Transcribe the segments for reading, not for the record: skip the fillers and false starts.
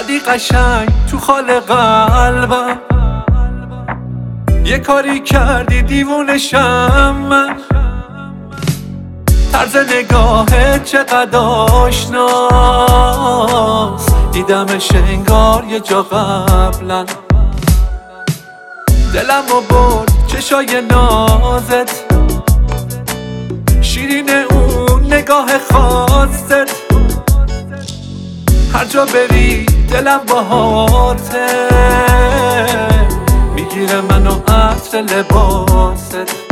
زدی قشنگ تو خال قلبم، یه کاری کردی دیوونشم من. طرز نگاهت چقدر آشناست، دیدمش انگار یه جا قبلا. دلمو برد چشای نازت، شیرین اون نگاه خاصت. هر جا بری دلم باهاته، میگیره منو عطر لباست.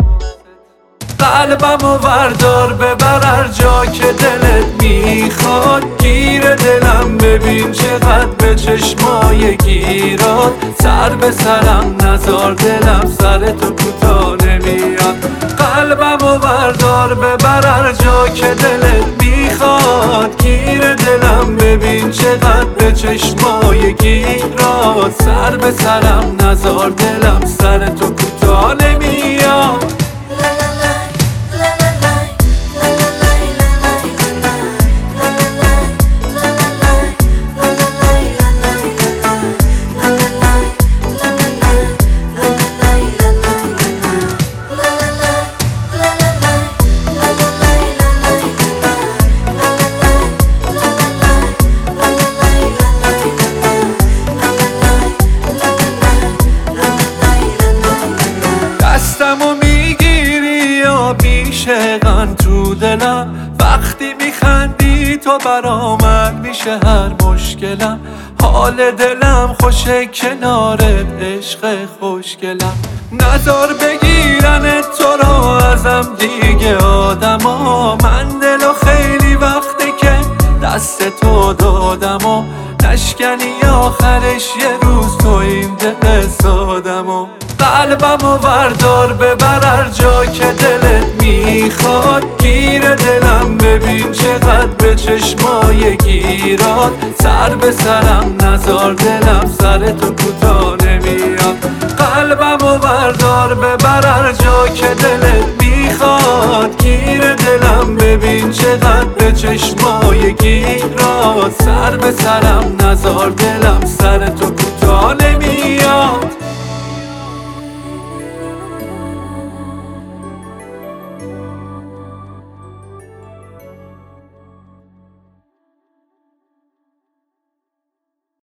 قلبمو بردار ببر هر جا که دلت میخواد. گیر دلم ببین چقدر به چشمای گیرات. سر به سرم نزار دلم سر تو کوتاه نمیاد. قلبمو بردار ببر هر جا که دلت میخواد. گیر دلم ببین چقدر به چشمای گیرات. سر به سرم نزار دلم سر تو کوتاه نمیاد. دستمو میگیری یا بیشقن تو دلم. وقتی میخندی تو برام میشه هر مشکلم. حال دلم خوشه کنارت عشق خوشگلم. نزار بگیرن تو رو ازم دیگه آدما. من دلو خیلی وقته که دست تو دادم و نشکنی آخرش یه روز تو این دل سادمو. قلبمو بردار ببر هر جا که دلت میخواد. گیر دلم ببین چقدر به چشمای گیرات. سر به سرم نزار دلم سر تو کوتاه نمیاد. قلبمو بردار ببر هر جا که دلت میخواد. گیر دلم ببین چقدر به چشمای گیرات. سر به سرم